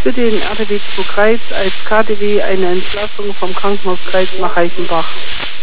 für den RTW 2 Greiz als KTW eine Entlassung vom Krankenhaus Greiz nach Reichenbach.